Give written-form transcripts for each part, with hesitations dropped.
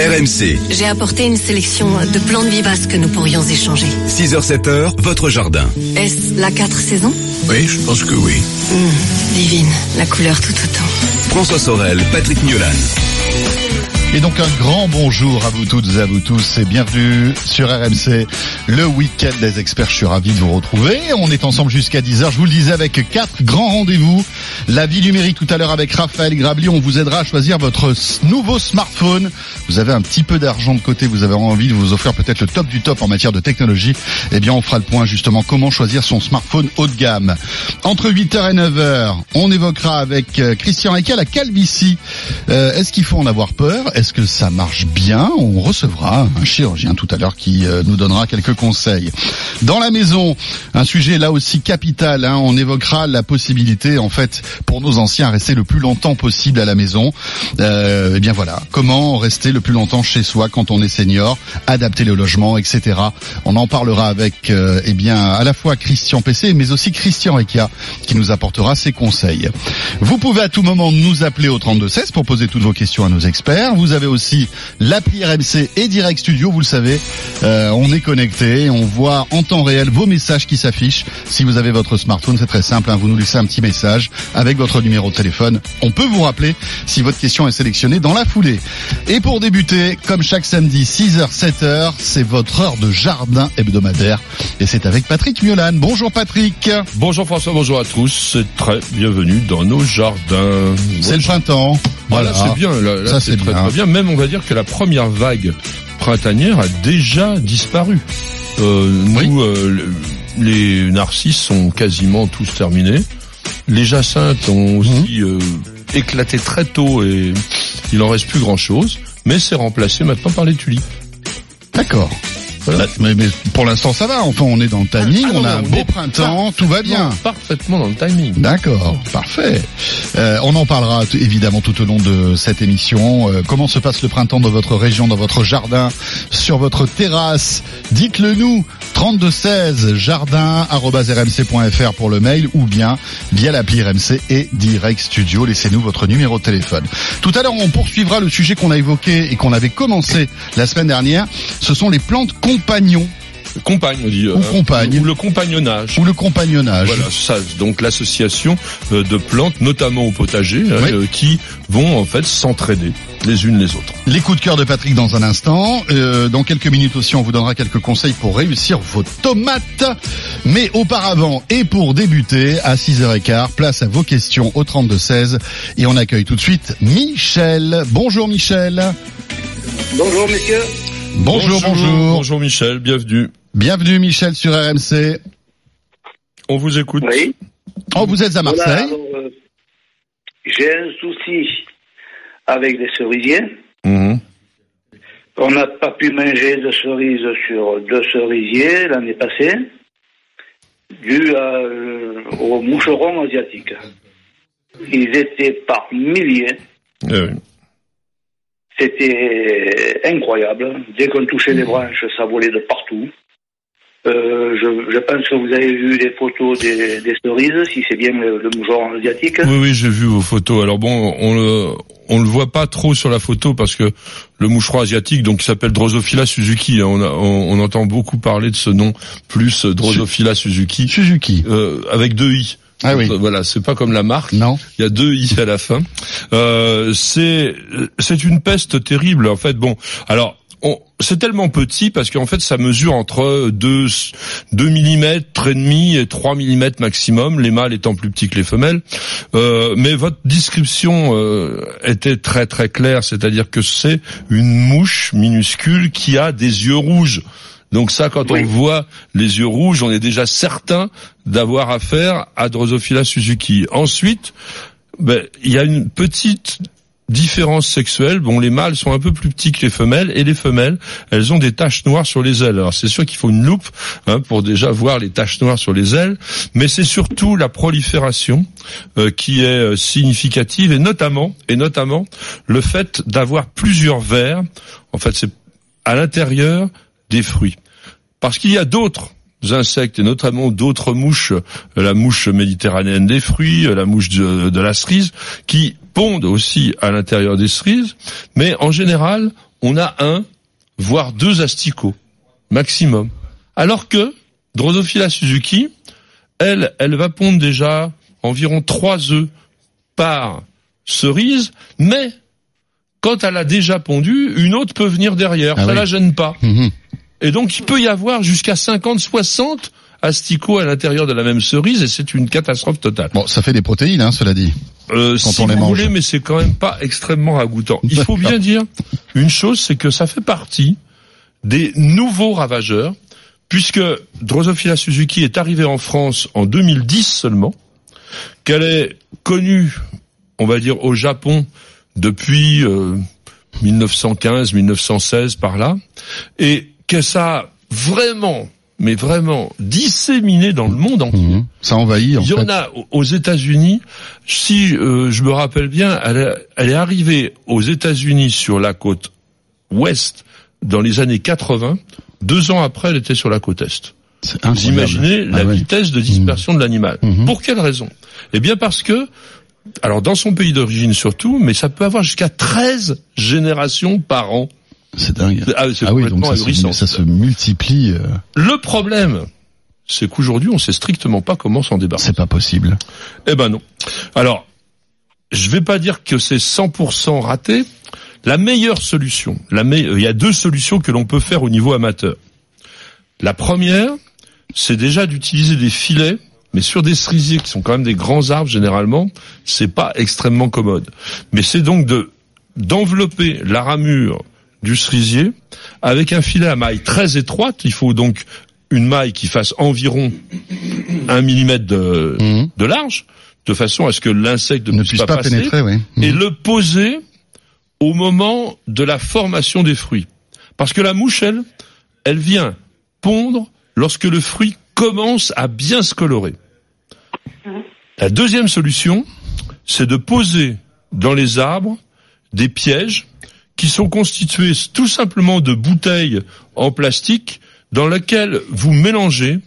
RMC. J'ai apporté une sélection de plantes vivaces que nous pourrions échanger. 6h-7h, votre jardin. Est-ce la 4 saisons? Oui, je pense que oui. Divine, la couleur tout autant. François Sorel, Patrick Miolan. Et donc un grand bonjour à vous toutes et à vous tous et bienvenue sur RMC, le week-end des experts. Je suis ravi de vous retrouver. On est ensemble jusqu'à 10h, je vous le disais, avec 4 grands rendez-vous. La vie numérique tout à l'heure avec Raphaël Grabli. On vous aidera à choisir votre nouveau smartphone. Vous avez un petit peu d'argent de côté, vous avez envie de vous offrir peut-être le top du top en matière de technologie. Eh bien on fera le point justement comment choisir son smartphone haut de gamme. Entre 8h et 9h, on évoquera avec Christian Eka la calvitie. Est-ce qu'il faut en avoir peur ? Est-ce que ça marche bien ? On recevra un chirurgien tout à l'heure qui nous donnera quelques conseils. Dans la maison, un sujet là aussi capital. On évoquera la possibilité, en fait, pour nos anciens, rester le plus longtemps possible à la maison. Eh bien voilà, comment rester le plus longtemps chez soi quand on est senior, adapter le logement, etc. On en parlera avec, eh bien, à la fois Christian PC, mais aussi Christian Eka, qui nous apportera ses conseils. Vous pouvez à tout moment nous appeler au 3216 pour poser toutes vos questions à nos experts. Vous avez aussi l'appli RMC et Direct Studio, vous le savez, on est connecté, on voit en temps réel vos messages qui s'affichent. Si vous avez votre smartphone, c'est très simple, vous nous laissez un petit message avec votre numéro de téléphone. On peut vous rappeler si votre question est sélectionnée dans la foulée. Et pour débuter, comme chaque samedi, 6h, 7h, c'est votre heure de jardin hebdomadaire. Et c'est avec Patrick Miolan. Bonjour Patrick. Bonjour François, bonjour à tous. C'est très bienvenue dans nos jardins. C'est le printemps. Voilà, c'est bien. Là, ça c'est très, très bien. Même on va dire que la première vague printanière a déjà disparu. Nous, les narcisses sont quasiment tous terminés. Les jacinthes ont aussi éclaté très tôt et il en reste plus grand chose. Mais c'est remplacé maintenant par les tulipes. D'accord. Voilà. Mais pour l'instant ça va, enfin on est dans le timing, on a un beau printemps, tout va bien. Parfaitement dans le timing. D'accord, parfait. On en parlera évidemment tout au long de cette émission. Comment se passe le printemps dans votre région, dans votre jardin, sur votre terrasse? Dites-le nous, 3216 jardin@rmc.fr pour le mail ou bien via l'appli RMC et Direct Studio. Laissez-nous votre numéro de téléphone. Tout à l'heure on poursuivra le sujet qu'on a évoqué et qu'on avait commencé la semaine dernière. Ce sont les plantes compagnons. Compagne, on dit. Ou compagne. Ou le compagnonnage. Ou le compagnonnage. Voilà, ça, donc l'association de plantes, notamment au potager, qui vont en fait s'entraider les unes les autres. Les coups de cœur de Patrick dans un instant. Dans quelques minutes aussi, on vous donnera quelques conseils pour réussir vos tomates. Mais auparavant, et pour débuter, à 6h15, place à vos questions au 3216. Et on accueille tout de suite Michel. Bonjour Michel. Bonjour messieurs. Bonjour. Bonjour Michel, bienvenue. Bienvenue Michel sur RMC. On vous écoute. Oui. Oh, vous êtes à Marseille. Voilà, alors, j'ai un souci avec les cerisiers. On n'a pas pu manger de cerises sur 2 cerisiers l'année passée, dû aux moucherons asiatiques. Ils étaient par milliers. Oui. C'était incroyable. Dès qu'on touchait les branches, ça volait de partout. Je pense que vous avez vu les photos des cerises, si c'est bien le moucheron asiatique. Oui, j'ai vu vos photos. Alors bon, on le voit pas trop sur la photo parce que le moucheron asiatique, donc, il s'appelle Drosophila suzuki. On entend beaucoup parler de ce nom, plus Drosophila suzuki. Suzuki. Avec 2 i. Ah oui. Voilà, c'est pas comme la marque. Non. Il y a 2 i à la fin. C'est une peste terrible. En fait, bon, alors c'est tellement petit parce qu'en fait ça mesure entre 2 mm, 3,5 et 3 mm maximum, les mâles étant plus petits que les femelles. Mais votre description était très très claire, c'est-à-dire que c'est une mouche minuscule qui a des yeux rouges. Donc ça, quand on voit les yeux rouges, on est déjà certain d'avoir affaire à Drosophila suzuki. Ensuite, il y a une petite différence sexuelle. Bon, les mâles sont un peu plus petits que les femelles, et les femelles, elles ont des taches noires sur les ailes. Alors c'est sûr qu'il faut une loupe pour déjà voir les taches noires sur les ailes, mais c'est surtout la prolifération qui est significative, et notamment le fait d'avoir plusieurs vers. En fait, c'est à l'intérieur des fruits. Parce qu'il y a d'autres insectes, et notamment d'autres mouches, la mouche méditerranéenne des fruits, la mouche de la cerise, qui pondent aussi à l'intérieur des cerises, mais en général, on a 1, voire 2 asticots, maximum. Alors que Drosophila Suzuki, elle va pondre déjà environ 3 œufs par cerise, mais quand elle a déjà pondu, une autre peut venir derrière, ça la gêne pas. Et donc il peut y avoir jusqu'à 50, 60 asticots à l'intérieur de la même cerise, et c'est une catastrophe totale. Bon, ça fait des protéines, cela dit. Si vous voulez, mais c'est quand même pas extrêmement ragoûtant. Il faut bien dire une chose, c'est que ça fait partie des nouveaux ravageurs, puisque Drosophila Suzuki est arrivée en France en 2010 seulement, qu'elle est connue, on va dire, au Japon depuis 1915, 1916 par là, et que ça a vraiment disséminé dans le monde entier. Ça envahit, en fait. Il y en a aux États-Unis. Si je me rappelle bien, elle est arrivée aux États-Unis sur la côte ouest dans les années 80. 2 ans après, elle était sur la côte est. Vous imaginez la vitesse de dispersion de l'animal. Pour quelle raison? Eh bien parce que, alors dans son pays d'origine surtout, mais ça peut avoir jusqu'à 13 générations par an. C'est dingue. C'est complètement ahurissant. Ça se multiplie. Le problème, c'est qu'aujourd'hui, on sait strictement pas comment s'en débarrasser. C'est pas possible. Eh ben non. Alors, je vais pas dire que c'est 100% raté. La meilleure solution, il y a 2 solutions que l'on peut faire au niveau amateur. La première, c'est déjà d'utiliser des filets, mais sur des cerisiers qui sont quand même des grands arbres généralement, c'est pas extrêmement commode. Mais c'est donc d'envelopper la ramure du cerisier avec un filet à maille très étroite. Il faut donc une maille qui fasse environ 1 mm de large, de façon à ce que l'insecte ne puisse pas passer, pénétrer, et le poser au moment de la formation des fruits. Parce que la mouche, elle vient pondre lorsque le fruit commence à bien se colorer. La deuxième solution, c'est de poser dans les arbres des pièges qui sont constitués tout simplement de bouteilles en plastique dans lesquelles vous mélangez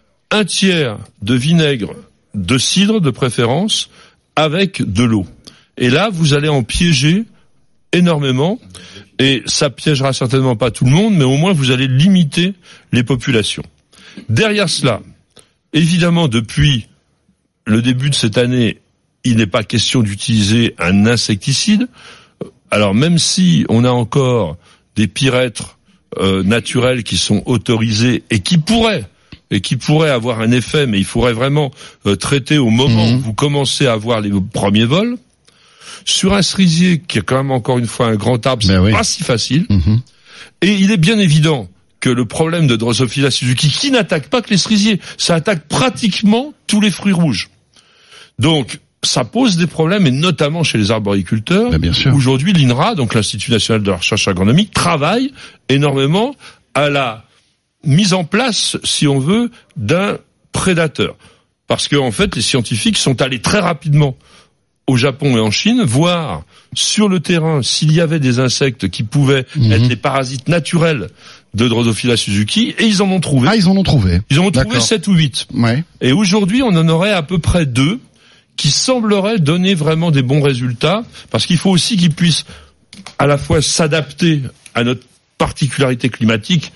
1/3 de vinaigre de cidre de préférence avec de l'eau. Et là, vous allez en piéger énormément, et ça piégera certainement pas tout le monde, mais au moins vous allez limiter les populations. Derrière cela, évidemment, depuis le début de cette année, il n'est pas question d'utiliser un insecticide. Alors même si on a encore des pyrètres naturels qui sont autorisés et qui pourraient avoir un effet, mais il faudrait vraiment traiter au moment où vous commencez à avoir les premiers vols. Sur un cerisier qui est quand même encore une fois un grand arbre, c'est pas si facile. Et il est bien évident que le problème de Drosophila Suzuki, qui n'attaque pas que les cerisiers, ça attaque pratiquement tous les fruits rouges. Donc, ça pose des problèmes, et notamment chez les arboriculteurs. Bien sûr. Aujourd'hui, l'INRA, donc l'Institut National de la Recherche Agronomique, travaille énormément à la mise en place, si on veut, d'un prédateur. Parce que, en fait, les scientifiques sont allés très rapidement au Japon et en Chine, voir sur le terrain s'il y avait des insectes qui pouvaient être les parasites naturels de Drosophila Suzuki, et ils en ont trouvé. Ah, ils en ont trouvé. Ils en ont trouvé 7 ou 8. Ouais. Et aujourd'hui, on en aurait à peu près 2 qui sembleraient donner vraiment des bons résultats, parce qu'il faut aussi qu'ils puissent à la fois s'adapter à notre particularité climatique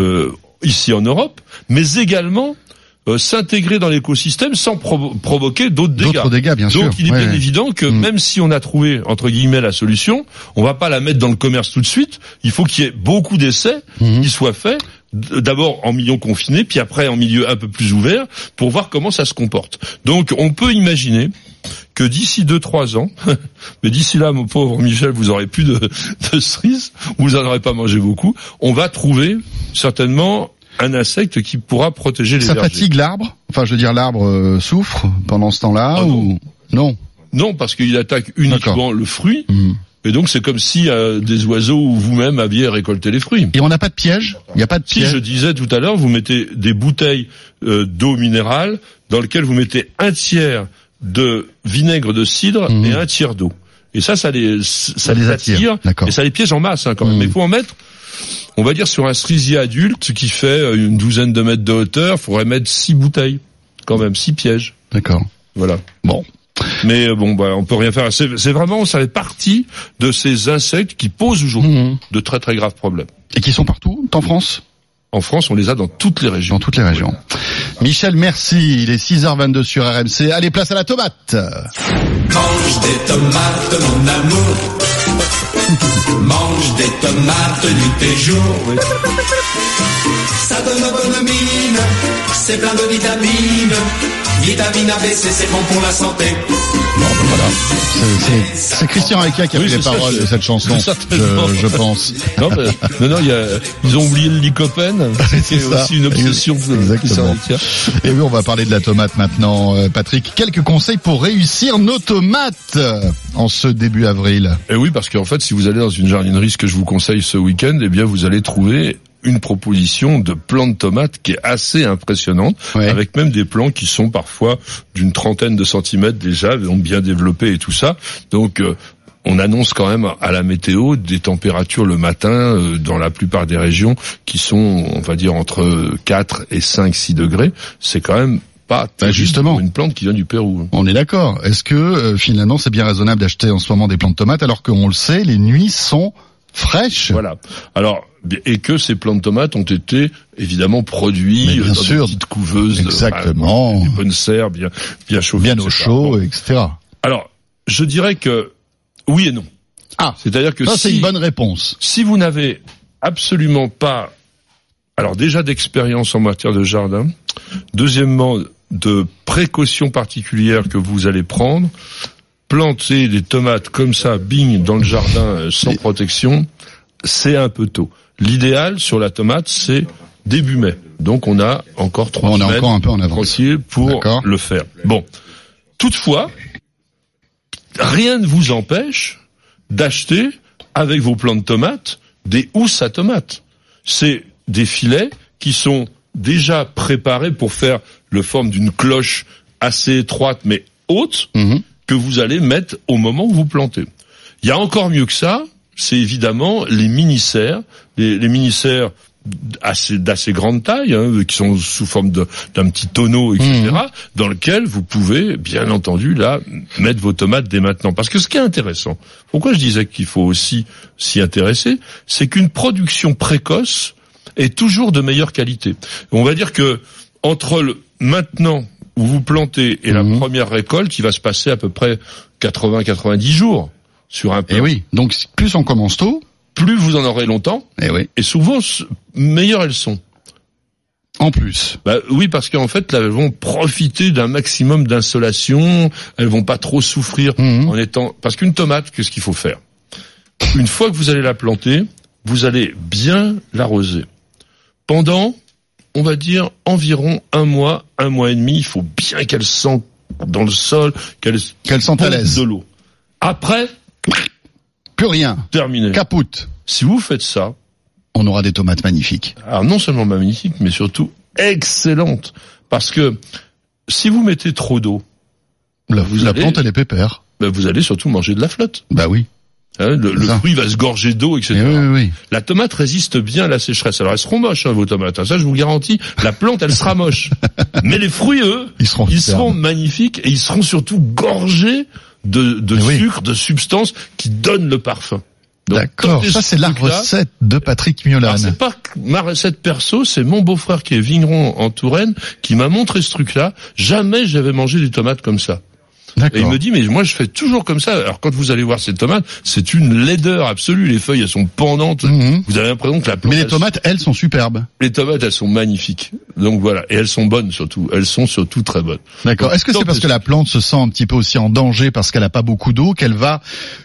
ici en Europe, mais également s'intégrer dans l'écosystème sans provoquer d'autres dégâts. D'autres dégâts, bien sûr. Donc il est bien évident que même si on a trouvé, entre guillemets, la solution, on va pas la mettre dans le commerce tout de suite. Il faut qu'il y ait beaucoup d'essais qui soient faits, d'abord en milieu confiné, puis après en milieu un peu plus ouvert, pour voir comment ça se comporte. Donc on peut imaginer que d'ici 2-3 ans, mais d'ici là, mon pauvre Michel, vous aurez plus de cerises, vous en aurez pas mangé beaucoup, on va trouver certainement un insecte qui pourra protéger les vergers. Ça fatigue l'arbre? Enfin, je veux dire, l'arbre souffre pendant ce temps-là ou non? Non, parce qu'il attaque uniquement le fruit. Et donc c'est comme si des oiseaux ou vous-même aviez récolté les fruits. Et on n'a pas de piège? Il n'y a pas de piège? Si je disais tout à l'heure, vous mettez des bouteilles d'eau minérale dans lesquelles vous mettez 1/3 de vinaigre de cidre et 1/3 d'eau. Et ça les attire. Et ça les piège en masse quand même. Mais il faut en mettre, on va dire, sur un cerisier adulte qui fait une douzaine de mètres de hauteur, il faudrait mettre 6 bouteilles. Quand même, 6 pièges. D'accord. Voilà. Bon. Mais bon, on peut rien faire. C'est vraiment, ça fait partie de ces insectes qui posent aujourd'hui de très très graves problèmes. Et qui sont partout, en France? En France, on les a dans toutes les régions. Dans toutes les régions. Michel, merci. Il est 6h22 sur RMC. Allez, place à la tomate. Mange des tomates, mon amour. Mange des tomates nuit et jour. Oui. Ça donne bonne mine, c'est plein de vitamines. Vitamine ABC, c'est bon pour la santé. Bon, voilà. C'est Christian Reca qui a fait les paroles de cette chanson, je pense. Non, ils ont oublié le lycopène. C'est aussi une obsession. Exactement. Et oui, on va parler de la tomate maintenant. Patrick, quelques conseils pour réussir nos tomates en ce début avril. Et oui, parce qu'en fait, si vous allez dans une jardinerie, ce que je vous conseille ce week-end, eh bien, vous allez trouver une proposition de plants de tomates qui est assez impressionnante, avec même des plants qui sont parfois d'une trentaine de centimètres déjà, donc bien développés et tout ça. Donc, on annonce quand même à la météo des températures le matin dans la plupart des régions qui sont, on va dire, entre 4 et 5, 6 degrés. C'est quand même pas justement pour une plante qui vient du Pérou. On est d'accord. Est-ce que finalement c'est bien raisonnable d'acheter en ce moment des plants de tomates alors qu'on le sait, les nuits sont fraîches? Voilà. Alors, et que ces plants de tomates ont été évidemment produits dans des petites couveuses, exactement, des bonnes serres, bien chauffées, bien au chaud, etc. Alors, je dirais que oui et non. C'est-à-dire que c'est une bonne réponse. Si vous n'avez absolument pas, alors déjà d'expérience en matière de jardin, deuxièmement de précautions particulières que vous allez prendre, planter des tomates comme ça, bing, dans le jardin sans protection, c'est un peu tôt. L'idéal sur la tomate, c'est début mai. Donc on a encore 3 semaines. On est encore un peu en avance. Tranquille pour le faire. Bon. Toutefois, rien ne vous empêche d'acheter avec vos plants de tomates des housses à tomates. C'est des filets qui sont déjà préparés pour faire le forme d'une cloche assez étroite mais haute que vous allez mettre au moment où vous plantez. Il y a encore mieux que ça, c'est évidemment les mini-serres, les mini-serres d'assez grande taille, qui sont sous forme d'un petit tonneau, etc., dans lequel vous pouvez, bien entendu, là, mettre vos tomates dès maintenant. Parce que ce qui est intéressant, pourquoi je disais qu'il faut aussi s'y intéresser, c'est qu'une production précoce est toujours de meilleure qualité. On va dire que entre le maintenant où vous plantez et la première récolte, il va se passer à peu près 80-90 jours sur un plant. Et oui, donc plus on commence tôt, plus vous en aurez longtemps, et souvent meilleures elles sont. En plus. Oui, parce qu'en fait, là, elles vont profiter d'un maximum d'insolation, elles vont pas trop souffrir en étant... Parce qu'une tomate, qu'est-ce qu'il faut faire? Une fois que vous allez la planter, vous allez bien l'arroser. Pendant, on va dire, environ 1 mois et demi, il faut bien qu'elle sente dans le sol, qu'elle sente à l'aise de l'eau. Après, plus rien. Terminé. Capoute. Si vous faites ça, on aura des tomates magnifiques. Alors non seulement magnifiques, mais surtout excellentes. Parce que si vous mettez trop d'eau, la plante elle est pépère. Vous allez surtout manger de la flotte. Oui. Le fruit va se gorger d'eau, etc. Oui. La tomate résiste bien à la sécheresse. Alors elles seront moches, vos tomates. Ça, je vous garantis. La plante, elle sera moche. Mais les fruits, eux, ils seront magnifiques et ils seront surtout gorgés de sucre, de substances qui donnent le parfum. Donc, d'accord, ça c'est la recette de Patrick Miolan. C'est pas ma recette perso, c'est mon beau-frère qui est vigneron en Touraine qui m'a montré ce truc-là. Jamais j'avais mangé des tomates comme ça. D'accord. Et il me dit, mais moi je fais toujours comme ça. Alors quand vous allez voir ces tomates, c'est une laideur absolue. Les feuilles, elles sont pendantes. Vous avez l'impression que la plante... Mais les tomates, elles sont superbes. Les tomates, elles sont magnifiques. Donc voilà. Et elles sont bonnes surtout. Elles sont surtout très bonnes. D'accord. Est-ce que c'est parce que la plante se sent un petit peu aussi en danger parce qu'elle a pas beaucoup d'eau qu'elle va...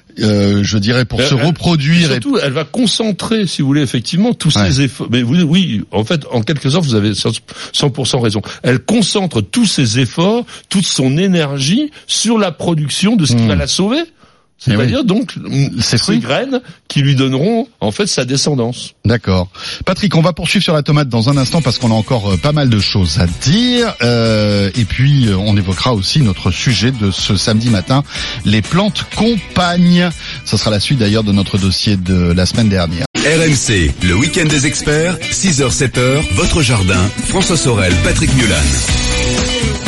je dirais pour se reproduire et surtout, elle va concentrer, si vous voulez, effectivement, tous ses efforts. Mais oui, en fait, en quelque sorte, vous avez 100% raison. Elle concentre tous ses efforts, toute son énergie sur la production de ce qui va la sauver. C'est-à-dire donc ces graines qui lui donneront en fait sa descendance. D'accord. Patrick, on va poursuivre sur la tomate dans un instant parce qu'on a encore pas mal de choses à dire. Et puis on évoquera aussi notre sujet de ce samedi matin, les plantes compagnes. Ça sera la suite d'ailleurs de notre dossier de la semaine dernière. RMC, le week-end des experts, 6h-7h, votre jardin, François Sorel, Patrick Miolan.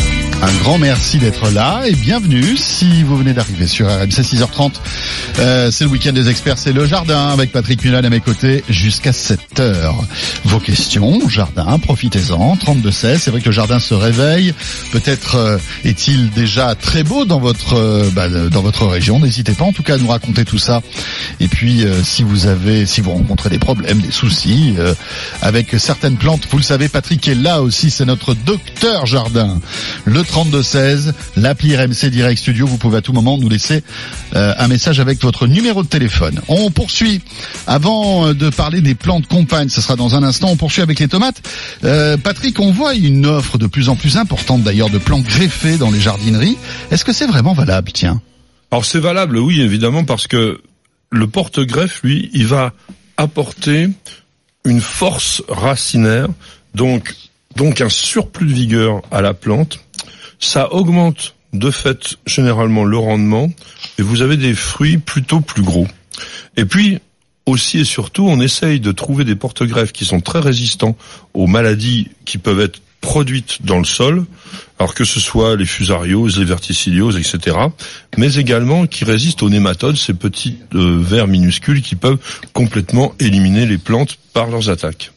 Un grand merci d'être là et bienvenue si vous venez d'arriver sur RMC 6h30. C'est le week-end des experts, c'est le jardin avec Patrick Mulan à mes côtés jusqu'à 7h. Vos questions, jardin, profitez-en, 32-16. C'est vrai que le jardin se réveille. Peut-être est-il déjà très beau dans votre région. N'hésitez pas en tout cas à nous raconter tout ça. Et puis si vous rencontrez des problèmes, des soucis avec certaines plantes, vous le savez, Patrick est là aussi, c'est notre docteur jardin. Le 32-16, l'appli RMC Direct Studio, vous pouvez à tout moment nous laisser un message avec votre numéro de téléphone. On poursuit, avant de parler des plantes compagnes, ce sera dans un instant, on poursuit avec les tomates. Patrick, on voit une offre de plus en plus importante d'ailleurs de plantes greffées dans les jardineries. Est-ce que c'est vraiment valable, tiens? Alors c'est valable, oui, évidemment, parce que le porte-greffe, lui, il va apporter une force racinaire, donc un surplus de vigueur à la plante. Ça augmente de fait généralement le rendement et vous avez des fruits plutôt plus gros. Et puis aussi et surtout, on essaye de trouver des porte-greffes qui sont très résistants aux maladies qui peuvent être produites dans le sol, alors que ce soit les fusarioses, les verticillioses, etc., mais également qui résistent aux nématodes, ces petits vers minuscules qui peuvent complètement éliminer les plantes par leurs attaques.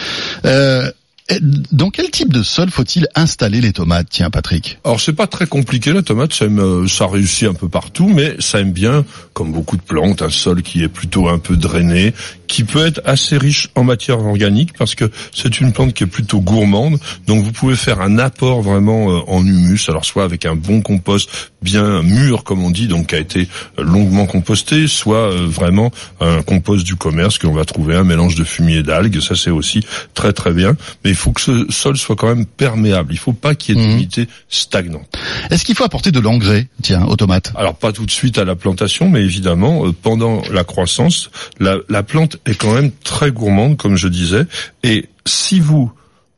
Dans quel type de sol faut-il installer les tomates, tiens Patrick? Alors c'est pas très compliqué, la tomate, ça réussit un peu partout, mais ça aime bien, comme beaucoup de plantes, un sol qui est plutôt un peu drainé, qui peut être assez riche en matière organique, parce que c'est une plante qui est plutôt gourmande, donc vous pouvez faire un apport vraiment en humus, alors soit avec un bon compost bien mûr, comme on dit, donc qui a été longuement composté, soit vraiment un compost du commerce, qu'on va trouver un mélange de fumier et d'algues, ça c'est aussi très très bien, mais il faut que ce sol soit quand même perméable. Il faut pas qu'il y ait d'humidité stagnante. Est-ce qu'il faut apporter de l'engrais, tiens, aux tomates? Alors pas tout de suite à la plantation, mais évidemment pendant la croissance, la plante est quand même très gourmande, comme je disais. Et si vous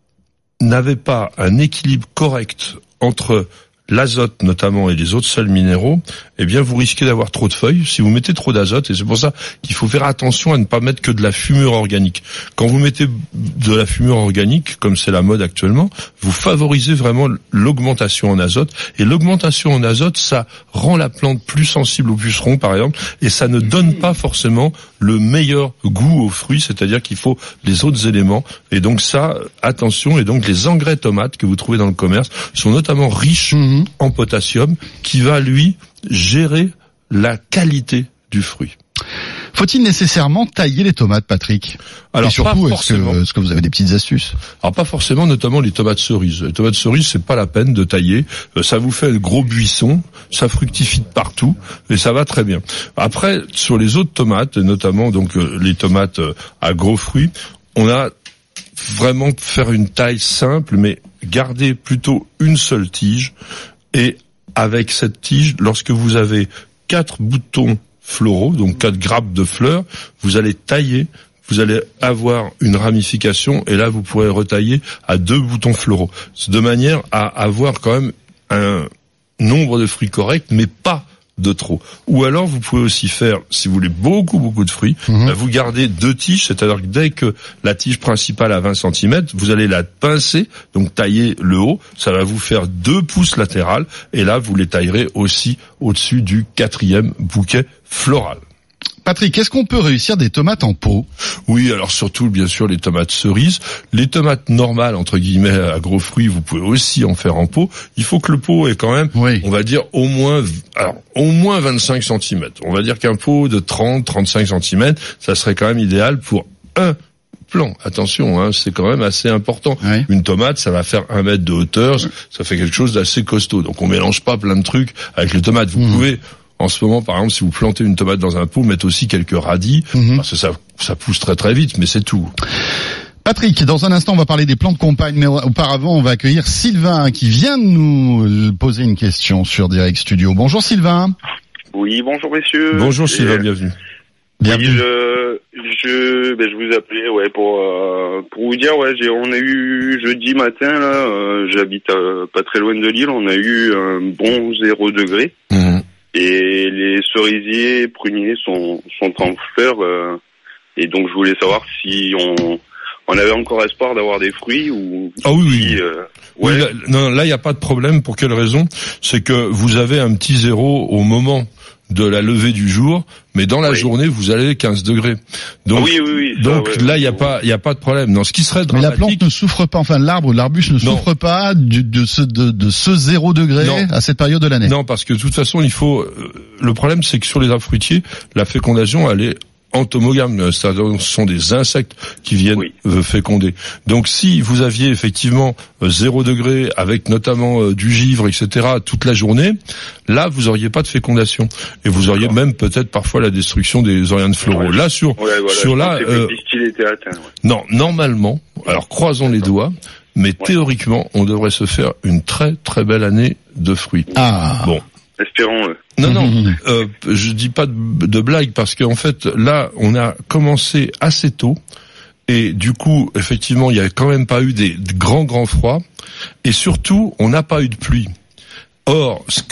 n'avez pas un équilibre correct entre l'azote notamment et les autres sels minéraux, eh bien vous risquez d'avoir trop de feuilles si vous mettez trop d'azote, et c'est pour ça qu'il faut faire attention à ne pas mettre que de la fumure organique. Quand vous mettez de la fumure organique, comme c'est la mode actuellement, vous favorisez vraiment l'augmentation en azote, et l'augmentation en azote, ça rend la plante plus sensible aux pucerons par exemple, et ça ne donne pas forcément le meilleur goût aux fruits, c'est-à-dire qu'il faut les autres éléments, et donc ça, attention, et donc les engrais tomates que vous trouvez dans le commerce sont notamment riches en potassium, qui va lui gérer la qualité du fruit. Faut-il nécessairement tailler les tomates, Patrick? Alors, et surtout, est-ce que vous avez des petites astuces? Alors pas forcément, notamment les tomates cerises. Les tomates cerises, c'est pas la peine de tailler. Ça vous fait un gros buisson, ça fructifie de partout et ça va très bien. Après, sur les autres tomates, notamment donc les tomates à gros fruits, on a vraiment faire une taille simple, mais garder plutôt une seule tige. Et avec cette tige, lorsque vous avez 4 boutons floraux, donc 4 grappes de fleurs, vous allez tailler, vous allez avoir une ramification, et là vous pourrez retailler à 2 boutons floraux, de manière à avoir quand même un nombre de fruits correct, mais pas de trop. Ou alors vous pouvez aussi faire, si vous voulez beaucoup de fruits, vous gardez 2 tiges, c'est-à-dire que dès que la tige principale a 20 cm, vous allez la pincer, donc tailler le haut, ça va vous faire 2 pouces latérales, et là vous les taillerez aussi au-dessus du 4e bouquet floral. Patrick, est-ce qu'on peut réussir des tomates en pot? Oui, alors surtout, bien sûr, les tomates cerises. Les tomates normales, entre guillemets, à gros fruits, vous pouvez aussi en faire en pot. Il faut que le pot ait quand même, on va dire, au moins 25 cm. On va dire qu'un pot de 30-35 cm, ça serait quand même idéal pour un plan. Attention, c'est quand même assez important. Oui. Une tomate, ça va faire 1 mètre de hauteur, ça fait quelque chose d'assez costaud. Donc on mélange pas plein de trucs avec les tomates. Vous pouvez... En ce moment, par exemple, si vous plantez une tomate dans un pot, mettez aussi quelques radis, parce que ça pousse très très vite, mais c'est tout. Patrick, dans un instant, on va parler des plantes compagnes, mais auparavant, on va accueillir Sylvain, qui vient de nous poser une question sur Direct Studio. Bonjour Sylvain. Oui, bonjour messieurs. Bonjour Sylvain, bienvenue. Bienvenue. Oui, je vous appelais, pour vous dire, on a eu jeudi matin, là, j'habite pas très loin de Lille, on a eu un bon 0 degré. Et les cerisiers, pruniers sont en fleurs, et donc je voulais savoir si on avait encore espoir d'avoir des fruits ou. Ah oui. Ouais. Oui, là, il n'y a pas de problème. Pour quelle raison? C'est que vous avez un petit zéro au moment de la levée du jour, mais dans la journée, vous allez 15 degrés. Donc, donc là, il y a pas de problème. Non, ce qui serait dramatique. Mais la plante ne souffre pas, enfin, l'arbuste ne souffre pas de ce 0 degré à cette période de l'année. Non, parce que de toute façon, le problème, c'est que sur les arbres fruitiers, la fécondation, elle est entomogame, c'est-à-dire ce sont des insectes qui viennent féconder. Donc si vous aviez effectivement 0 degré avec notamment du givre, etc. toute la journée, là vous auriez pas de fécondation et vous auriez même peut-être parfois la destruction des orianes floraux. Là le pistil était atteint. Non, normalement, alors croisons les doigts, mais théoriquement on devrait se faire une très très belle année de fruits. Ah bon. Espérons-le. Non, je dis pas de blague parce qu'en fait, là, on a commencé assez tôt et du coup, effectivement, il y a quand même pas eu des grands froids et surtout, on n'a pas eu de pluie. Or, ce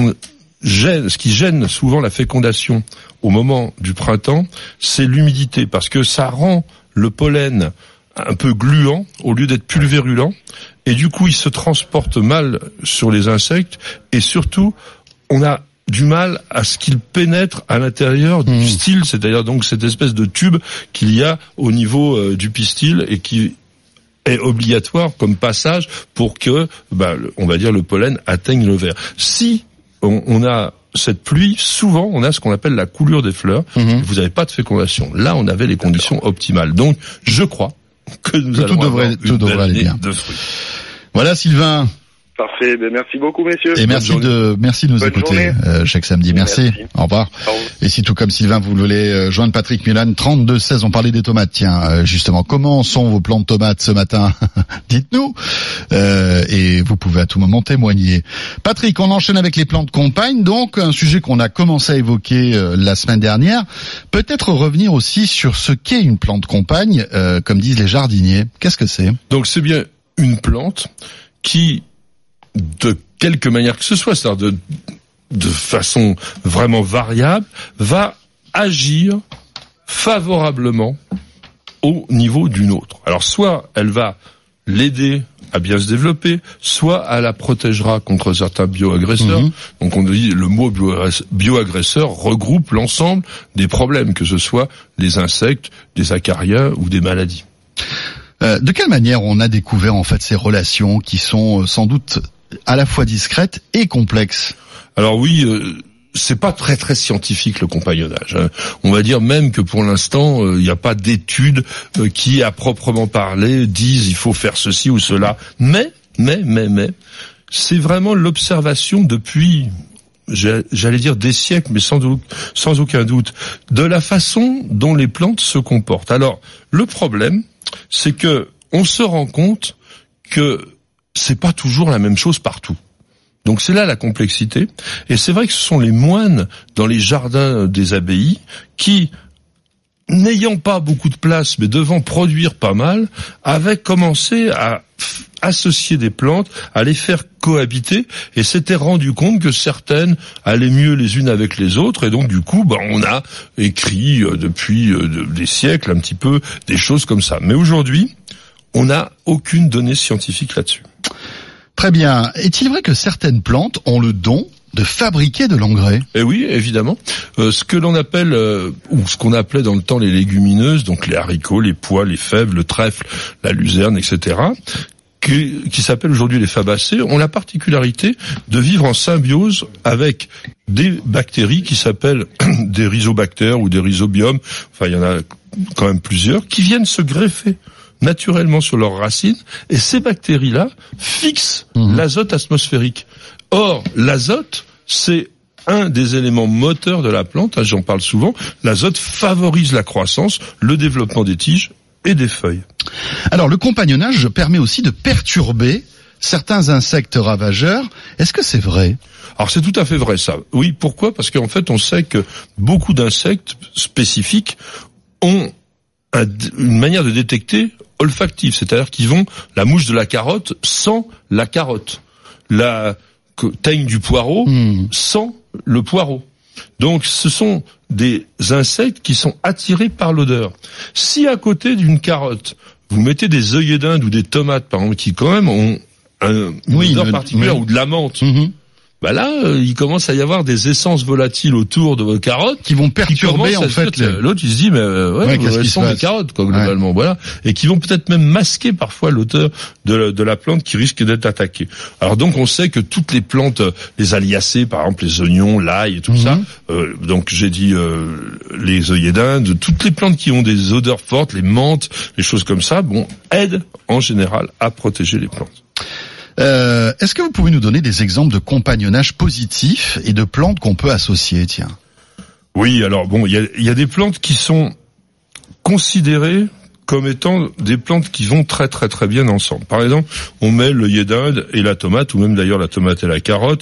qui gêne souvent la fécondation au moment du printemps, c'est l'humidité parce que ça rend le pollen un peu gluant au lieu d'être pulvérulent et du coup, il se transporte mal sur les insectes et surtout, on a du mal à ce qu'il pénètre à l'intérieur du pistil, c'est-à-dire donc cette espèce de tube qu'il y a au niveau du pistil et qui est obligatoire comme passage pour que, on va dire, le pollen atteigne le verre. Si on a cette pluie, souvent on a ce qu'on appelle la coulure des fleurs. Vous n'avez pas de fécondation. Là, on avait les conditions optimales. Donc, je crois que nous allons avoir une belle année de fruits. Voilà, Sylvain. Parfait, merci beaucoup messieurs. Et merci de nous écouter chaque samedi. Merci. Au revoir. Et si tout comme Sylvain vous voulez joindre Patrick Mulan, 32 16, on parlait des tomates. Tiens, justement, comment sont vos plants de tomates ce matin? Dites-nous. Et vous pouvez à tout moment témoigner. Patrick, on enchaîne avec les plantes compagnes, donc un sujet qu'on a commencé à évoquer la semaine dernière. Peut-être revenir aussi sur ce qu'est une plante compagne, comme disent les jardiniers. Qu'est-ce que c'est? Donc c'est bien une plante qui, de quelque manière que ce soit, c'est-à-dire de façon vraiment variable, va agir favorablement au niveau d'une autre. Alors soit elle va l'aider à bien se développer, soit elle la protégera contre certains bioagresseurs. Donc on dit le mot bioagresseur regroupe l'ensemble des problèmes, que ce soit des insectes, des acariens ou des maladies. De quelle manière on a découvert en fait ces relations qui sont sans doute à la fois discrètes et complexes? Alors oui, c'est pas très très scientifique le compagnonnage. On va dire même que pour l'instant, il n'y a pas d'études qui, à proprement parler, disent il faut faire ceci ou cela. Mais, c'est vraiment l'observation depuis, j'allais dire des siècles, mais sans aucun doute, de la façon dont les plantes se comportent. Alors, le problème, c'est que on se rend compte que c'est pas toujours la même chose partout. Donc c'est là la complexité. Et c'est vrai que ce sont les moines dans les jardins des abbayes qui, n'ayant pas beaucoup de place, mais devant produire pas mal, avaient commencé à associer des plantes, à les faire cohabiter, et s'étaient rendu compte que certaines allaient mieux les unes avec les autres, et donc du coup, on a écrit depuis des siècles un petit peu des choses comme ça. Mais aujourd'hui, on n'a aucune donnée scientifique là-dessus. Très bien. Est-il vrai que certaines plantes ont le don de fabriquer de l'engrais? Eh oui, évidemment. Ce que l'on appelle, ou ce qu'on appelait dans le temps les légumineuses, donc les haricots, les pois, les fèves, le trèfle, la luzerne, etc., qui s'appellent aujourd'hui les fabacées, ont la particularité de vivre en symbiose avec des bactéries qui s'appellent des rhizobactères ou des rhizobiomes, enfin il y en a quand même plusieurs, qui viennent se greffer naturellement sur leurs racines, et ces bactéries-là fixent l'azote atmosphérique. Or, l'azote, c'est un des éléments moteurs de la plante, j'en parle souvent. L'azote favorise la croissance, le développement des tiges et des feuilles. Alors, le compagnonnage permet aussi de perturber certains insectes ravageurs. Est-ce que c'est vrai? Alors c'est tout à fait vrai ça. Oui, pourquoi? Parce qu'en fait, on sait que beaucoup d'insectes spécifiques ont une manière de détecter olfactive, c'est-à-dire qu'ils vont, la mouche de la carotte sent la carotte, la teigne du poireau sent le poireau. Donc ce sont des insectes qui sont attirés par l'odeur. Si à côté d'une carotte, vous mettez des œillets d'Inde ou des tomates, par exemple, qui quand même ont une odeur particulière, ou de la menthe. Bah là, il commence à y avoir des essences volatiles autour de vos carottes qui vont perturber en fait. L'autre, il se dit, mais elles sont des carottes, quoi, globalement, voilà, et qui vont peut-être même masquer parfois l'odeur de la plante qui risque d'être attaquée. Alors donc, on sait que toutes les plantes, les aliacées, par exemple les oignons, l'ail et tout ça, donc j'ai dit les œillets d'Inde, toutes les plantes qui ont des odeurs fortes, les menthes, les choses comme ça, aident en général à protéger les plantes. Est-ce que vous pouvez nous donner des exemples de compagnonnage positif et de plantes qu'on peut associer, tiens? Oui, alors il y a des plantes qui sont considérées comme étant des plantes qui vont très très très bien ensemble. Par exemple, on met l'œillet d'Inde et la tomate, ou même d'ailleurs la tomate et la carotte,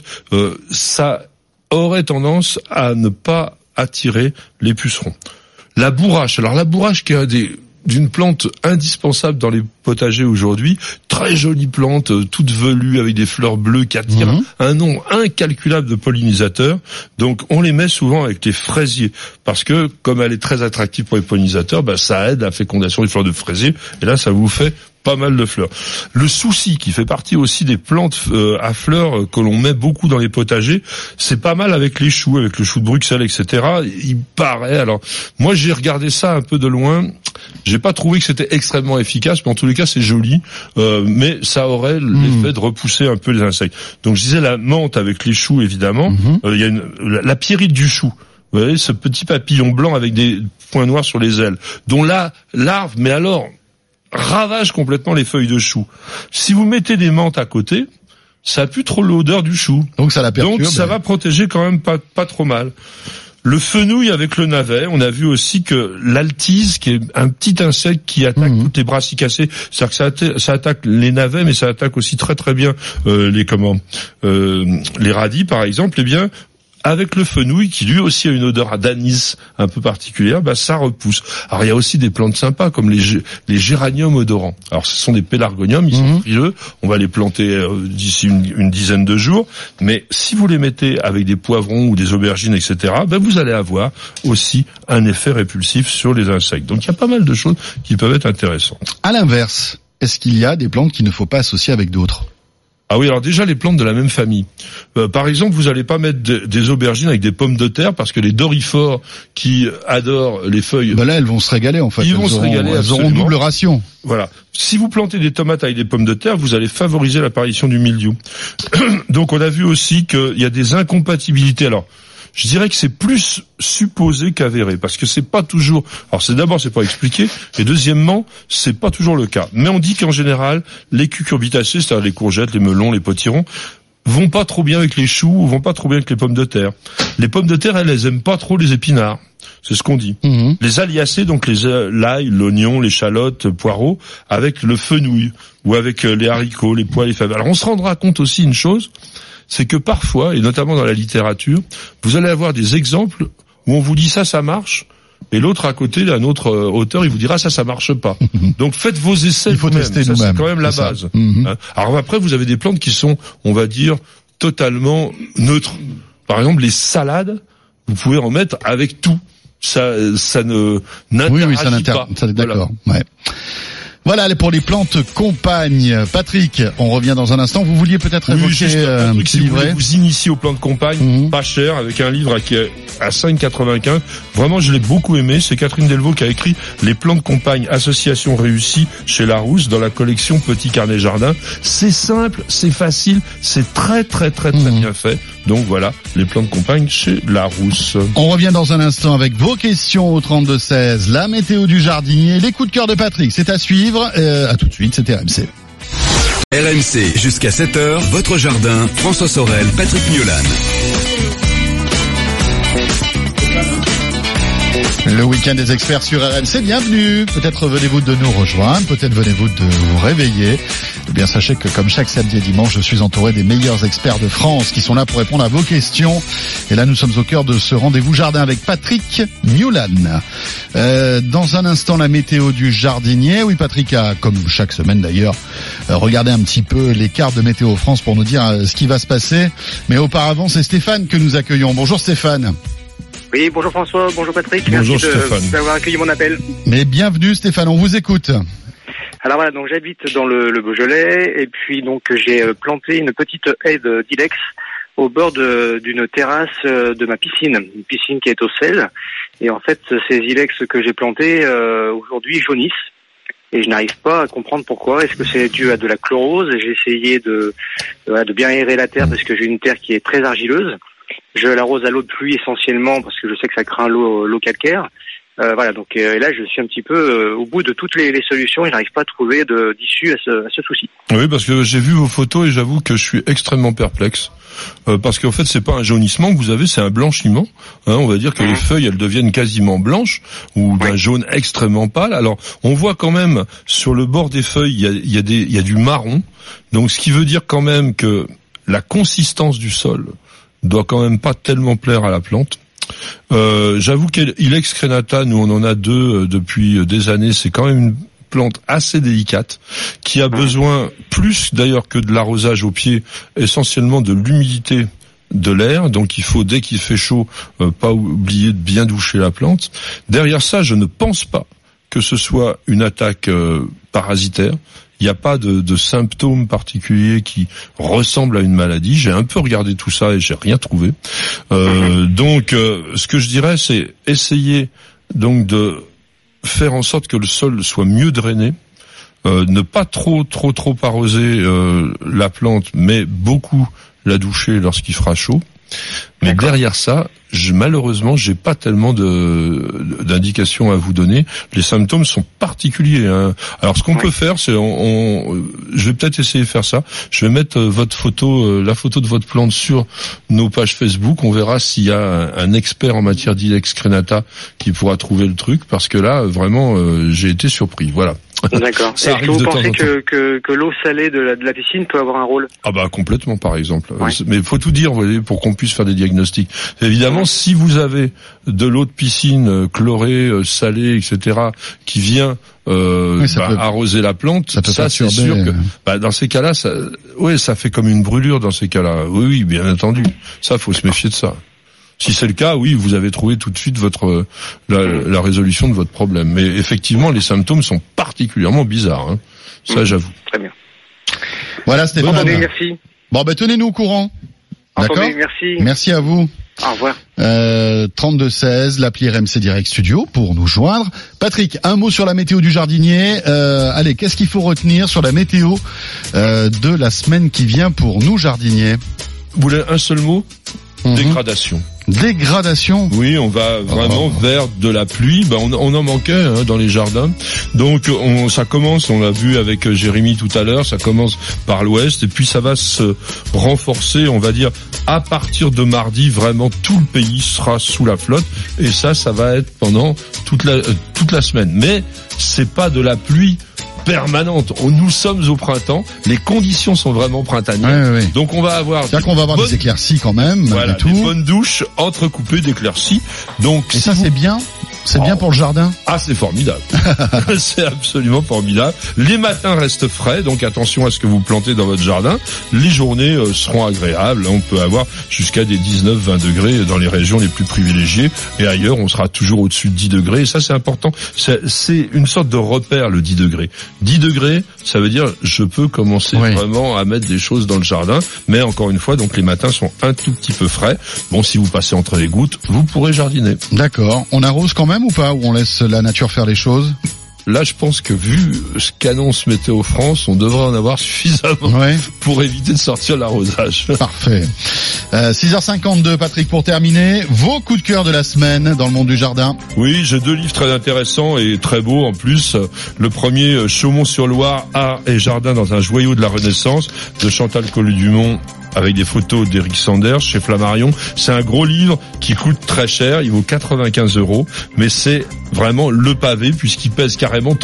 ça aurait tendance à ne pas attirer les pucerons. La bourrache, alors la bourrache qui est d'une plante indispensable dans les potagers aujourd'hui, très jolie plante, toute velue avec des fleurs bleues qui attirent un nombre incalculable de pollinisateurs. Donc on les met souvent avec des fraisiers parce que comme elle est très attractive pour les pollinisateurs, ça aide à la fécondation des fleurs de fraisier et là ça vous fait pas mal de fleurs. Le souci, qui fait partie aussi des plantes à fleurs que l'on met beaucoup dans les potagers, c'est pas mal avec les choux, avec le chou de Bruxelles, etc. Il paraît, alors moi j'ai regardé ça un peu de loin, j'ai pas trouvé que c'était extrêmement efficace, mais en tous les cas c'est joli, mais ça aurait l'effet de repousser un peu les insectes. Donc je disais la menthe avec les choux évidemment, il y a la pierrite du chou. Vous voyez, ce petit papillon blanc avec des points noirs sur les ailes, dont la larve, mais alors ravage complètement les feuilles de chou. Si vous mettez des menthes à côté, ça a plus trop l'odeur du chou. Donc ça la perturbe. Donc ça va protéger quand même pas trop mal. Le fenouil avec le navet, on a vu aussi que l'altise, qui est un petit insecte qui attaque toutes les brassicacées, c'est-à-dire que ça attaque les navets, mais ça attaque aussi très très bien les radis par exemple, eh bien avec le fenouil, qui lui aussi a une odeur d'anis un peu particulière, ça repousse. Alors il y a aussi des plantes sympas comme les géraniums odorants. Alors ce sont des pélargoniums, ils sont frileux, on va les planter d'ici une dizaine de jours, mais si vous les mettez avec des poivrons ou des aubergines, etc., vous allez avoir aussi un effet répulsif sur les insectes. Donc il y a pas mal de choses qui peuvent être intéressantes. À l'inverse, est-ce qu'il y a des plantes qu'il ne faut pas associer avec d'autres ? Ah oui, alors déjà les plantes de la même famille. Par exemple, vous allez pas mettre des aubergines avec des pommes de terre parce que les dorifores qui adorent les feuilles... là, elles vont se régaler en fait. Elles auront double ration. Voilà. Si vous plantez des tomates avec des pommes de terre, vous allez favoriser l'apparition du mildiou. Donc on a vu aussi qu'il y a des incompatibilités. Alors, je dirais que c'est plus supposé qu'avéré, parce que c'est pas toujours. Alors c'est pas expliqué, et deuxièmement, c'est pas toujours le cas. Mais on dit qu'en général, les cucurbitacées, c'est-à-dire les courgettes, les melons, les potirons, vont pas trop bien avec les choux, ou vont pas trop bien avec les pommes de terre. Les pommes de terre, elles aiment pas trop les épinards. C'est ce qu'on dit. Les aliacées, donc l'ail, l'oignon, l'échalote, poireaux, avec le fenouil, ou avec les haricots, les pois, les fèves. Alors on se rendra compte aussi une chose, c'est que parfois, et notamment dans la littérature, vous allez avoir des exemples où on vous dit ça marche, et l'autre à côté, un autre auteur, il vous dira ça marche pas. Donc faites vos essais. Il faut tester ça, nous-mêmes. C'est quand même la base. Alors après, vous avez des plantes qui sont, on va dire, totalement neutres. Par exemple, les salades, vous pouvez en mettre avec tout. Ça ne n'interagit pas. Ça, d'accord. Voilà. Ouais. Voilà pour les plantes compagnes. Patrick, on revient dans un instant. Vous vouliez peut-être évoquer un petit livret. Si vous initiez aux plantes compagnes, pas cher, avec un livre qui est à 5,95. Vraiment, je l'ai beaucoup aimé. C'est Catherine Delvaux qui a écrit Les plantes compagnes, association réussie chez Larousse dans la collection Petit Carnet Jardin. C'est simple, c'est facile, c'est très très très très bien fait. Donc voilà, les plantes compagnes chez Larousse. On revient dans un instant avec vos questions au 32-16, la météo du jardinier, les coups de cœur de Patrick. C'est à suivre. À tout de suite, c'était RMC. RMC, jusqu'à 7h, votre jardin, François Sorel, Patrick Miolan. Le week-end des experts sur RMC, bienvenue. Peut-être venez-vous de nous rejoindre, peut-être venez-vous de vous réveiller. Eh bien, sachez que comme chaque samedi et dimanche, je suis entouré des meilleurs experts de France qui sont là pour répondre à vos questions. Et là, nous sommes au cœur de ce rendez-vous jardin avec Patrick Miolan. Dans un instant, la météo du jardinier. Oui, Patrick a, comme chaque semaine d'ailleurs, regardé un petit peu les cartes de Météo France pour nous dire ce qui va se passer. Mais auparavant, c'est Stéphane que nous accueillons. Bonjour Stéphane. Oui, bonjour François, bonjour Patrick. Bonjour Merci Stéphane. d'avoir accueilli mon appel. Mais bienvenue Stéphane, on vous écoute. Alors voilà, donc j'habite dans le Beaujolais et puis donc j'ai planté une petite haie d'ilex au bord d'une terrasse de ma piscine, une piscine qui est au sel. Et en fait, ces ilex que j'ai plantés aujourd'hui jaunissent et je n'arrive pas à comprendre pourquoi. Est-ce que c'est dû à de la chlorose? J'ai essayé de bien aérer la terre parce que j'ai une terre qui est très argileuse. Je l'arrose à l'eau de pluie essentiellement parce que je sais que ça craint l'eau calcaire. Voilà, donc là je suis un petit peu au bout de toutes les solutions et je n'arrive pas à trouver d'issue à ce souci. Oui, parce que j'ai vu vos photos et j'avoue que je suis extrêmement perplexe. Parce qu'en fait, c'est pas un jaunissement que vous avez, c'est un blanchiment. On va dire que les feuilles, elles deviennent quasiment blanches ou d'un jaune extrêmement pâle. Alors, on voit quand même sur le bord des feuilles, il y a du marron. Donc, ce qui veut dire quand même que la consistance du sol doit quand même pas tellement plaire à la plante. J'avoue qu'Ilex crenata, nous on en a deux depuis des années, c'est quand même une plante assez délicate qui a besoin plus d'ailleurs que de l'arrosage au pied, essentiellement de l'humidité de l'air. Donc il faut, dès qu'il fait chaud, pas oublier de bien doucher la plante. Derrière ça, je ne pense pas que ce soit une attaque parasitaire. Il n'y a pas de symptômes particuliers qui ressemblent à une maladie. J'ai un peu regardé tout ça et j'ai rien trouvé. Donc, ce que je dirais, c'est essayer donc de faire en sorte que le sol soit mieux drainé, ne pas trop arroser la plante, mais beaucoup la doucher lorsqu'il fera chaud. Mais derrière ça, malheureusement, j'ai pas tellement d'indications à vous donner. Les symptômes sont particuliers. Alors, ce qu'on peut faire, c'est, je vais peut-être essayer de faire ça. Je vais mettre votre photo, la photo de votre plante sur nos pages Facebook. On verra s'il y a un expert en matière d'Ilex crenata qui pourra trouver le truc, parce que là, vraiment, j'ai été surpris. Voilà. D'accord. Est-ce que vous pensez que l'eau salée de la piscine peut avoir un rôle? Ah bah complètement, par exemple. Ouais. Mais il faut tout dire, vous voyez, pour qu'on puisse faire des diagnostics. Évidemment, si vous avez de l'eau de piscine chlorée, salée, etc., qui vient arroser la plante, ça c'est sûr que dans ces cas-là, ça fait comme une brûlure dans ces cas-là. Oui, bien entendu. Ça, faut se méfier de ça. Si c'est le cas, oui, vous avez trouvé tout de suite la résolution de votre problème. Mais effectivement, les symptômes sont particulièrement bizarres. Ça, j'avoue. Très bien. Voilà, Stéphane. Bon, merci. Bon, tenez-nous au courant. D'accord. Merci. Merci à vous. Au revoir. 3216, l'appli RMC Direct Studio pour nous joindre. Patrick, un mot sur la météo du jardinier. Allez, qu'est-ce qu'il faut retenir sur la météo de la semaine qui vient pour nous jardiniers? Vous voulez un seul mot? Dégradation. Dégradation. Oui, on va vraiment vers de la pluie. On en manquait dans les jardins. Donc ça commence, on l'a vu avec Jérémy tout à l'heure, ça commence par l'ouest et puis ça va se renforcer, on va dire, à partir de mardi, vraiment tout le pays sera sous la flotte et ça va être pendant toute la semaine. Mais c'est pas de la pluie permanente. Nous sommes au printemps, les conditions sont vraiment printanières. Oui. Donc on va avoir des éclaircies quand même, voilà, tout. Des bonnes douches entrecoupées d'éclaircies. Donc et ça c'est bien. C'est bien pour le jardin. Ah, c'est formidable. C'est absolument formidable. Les matins restent frais, donc attention à ce que vous plantez dans votre jardin. Les journées seront agréables. On peut avoir jusqu'à des 19-20 degrés dans les régions les plus privilégiées. Et ailleurs, on sera toujours au-dessus de 10 degrés. Et ça, c'est important. C'est une sorte de repère, le 10 degrés. 10 degrés, ça veut dire je peux commencer vraiment à mettre des choses dans le jardin. Mais encore une fois, donc les matins sont un tout petit peu frais. Bon, si vous passez entre les gouttes, vous pourrez jardiner. D'accord. On arrose quand même ou pas, ou on laisse la nature faire les choses? Là, je pense que vu ce qu'annonce Météo France, on devrait en avoir suffisamment pour éviter de sortir l'arrosage. Parfait. 6h52, Patrick, pour terminer, vos coups de cœur de la semaine dans le monde du jardin. Oui, j'ai 2 livres très intéressants et très beaux en plus. Le premier, Chaumont-sur-Loire, Art et Jardin dans un joyau de la Renaissance, de Chantal Collet-Dumont, avec des photos d'Éric Sanders chez Flammarion. C'est un gros livre qui coûte très cher, il vaut 95 €, mais c'est vraiment le pavé puisqu'il pèse carrément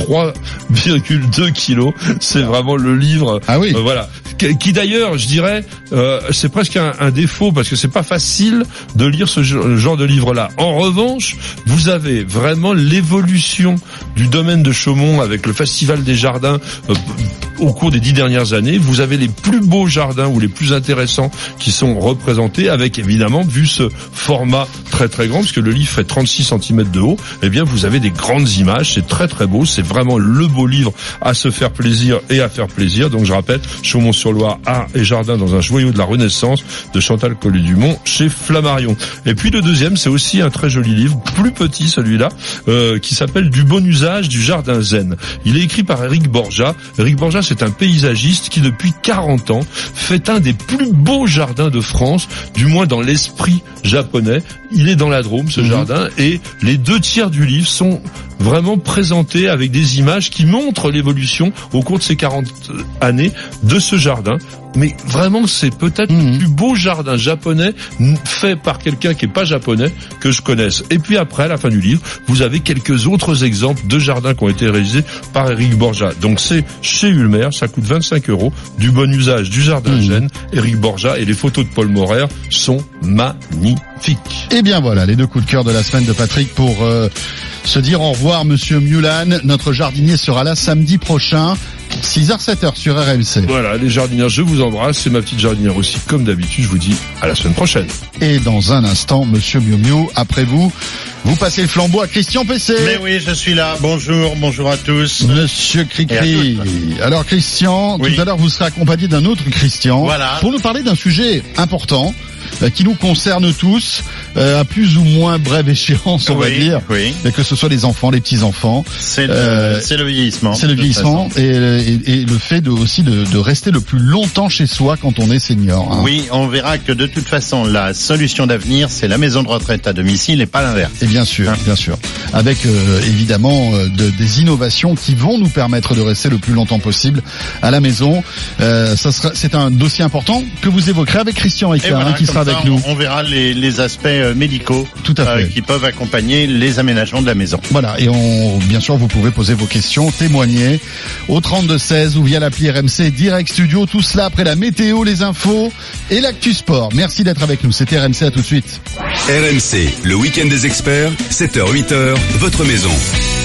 3,2 kilos. C'est vraiment le livre. Ah oui. Voilà. Qui d'ailleurs, je dirais, c'est presque un défaut parce que c'est pas facile de lire ce genre de livre-là. En revanche, vous avez vraiment l'évolution du domaine de Chaumont avec le Festival des Jardins au cours des 10 dernières années, vous avez les plus beaux jardins ou les plus intéressants qui sont représentés, avec évidemment, vu ce format très très grand, parce que le livre fait 36 cm de haut, eh bien vous avez des grandes images, c'est très très beau, c'est vraiment le beau livre à se faire plaisir et à faire plaisir. Donc je rappelle, Chaumont-sur-Loire, Art et Jardin dans un joyau de la Renaissance de Chantal Collet-Dumont chez Flammarion. Et puis le deuxième, c'est aussi un très joli livre, plus petit celui-là, qui s'appelle Du bon usage du jardin zen. Il est écrit par Éric Borja. Éric Borja, c'est un paysagiste qui depuis 40 ans fait un des plus beaux jardins de France, du moins dans l'esprit japonais. Il est dans la Drôme, ce jardin, et les 2/3 du livre sont vraiment présentés avec des images qui montrent l'évolution au cours de ces 40 années de ce jardin. Mais vraiment, c'est peut-être le plus beau jardin japonais fait par quelqu'un qui est pas japonais que je connaisse. Et puis après, à la fin du livre, vous avez quelques autres exemples de jardins qui ont été réalisés par Éric Borja. Donc c'est chez Ulmer, ça coûte 25 €, du bon usage du jardin zen, Éric Borja, et les photos de Paul Maurer sont magnifiques. Et bien voilà, les deux coups de cœur de la semaine de Patrick pour se dire au revoir, Monsieur Mulan. Notre jardinier sera là samedi prochain, 6h-7h sur RMC. Voilà, les jardinières, je vous embrasse. C'est ma petite jardinière aussi, comme d'habitude. Je vous dis à la semaine prochaine. Et dans un instant, Monsieur Miu Miu, après vous passez le flambeau à Christian PC. Mais oui, je suis là. Bonjour à tous. Monsieur Cricri. Alors Christian, tout à l'heure vous serez accompagné d'un autre Christian. Voilà. Pour nous parler d'un sujet important qui nous concerne tous, à plus ou moins brève échéance, on va dire. Oui. Mais que ce soit les enfants, les petits-enfants. C'est le vieillissement. C'est le vieillissement et le fait de rester le plus longtemps chez soi quand on est senior. Hein. Oui, on verra que de toute façon, la solution d'avenir, c'est la maison de retraite à domicile et pas l'inverse. Et bien sûr, bien sûr. Avec évidemment des innovations qui vont nous permettre de rester le plus longtemps possible à la maison. C'est un dossier important que vous évoquerez avec Christian Ricard, qui sera avec nous. On verra les aspects médicaux tout à fait. Qui peuvent accompagner les aménagements de la maison. Voilà, et bien sûr, vous pouvez poser vos questions, témoigner au 32-16 ou via l'appli RMC Direct Studio. Tout cela après la météo, les infos et l'actu sport. Merci d'être avec nous. C'était RMC, à tout de suite. RMC, le week-end des experts, 7h-8h, votre maison.